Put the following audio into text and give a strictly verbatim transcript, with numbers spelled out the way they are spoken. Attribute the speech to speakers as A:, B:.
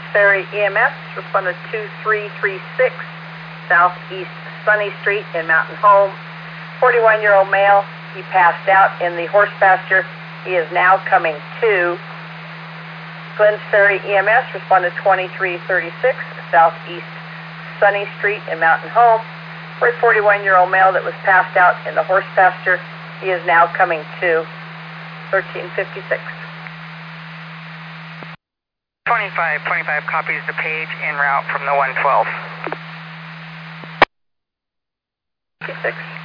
A: Ferry E M S responded two three three six Southeast Sunny Street in Mountain Home. forty-one-year-old male, he passed out in the horse pasture. He is now coming to. Glens Ferry E M S responded twenty-three thirty-six Southeast Sunny Street in Mountain Home. For a forty-one-year-old male that was passed out in the horse pasture, he is now coming to thirteen fifty-six.
B: twenty-five twenty-five copies the page en route from the one twelve.
A: fifty-six.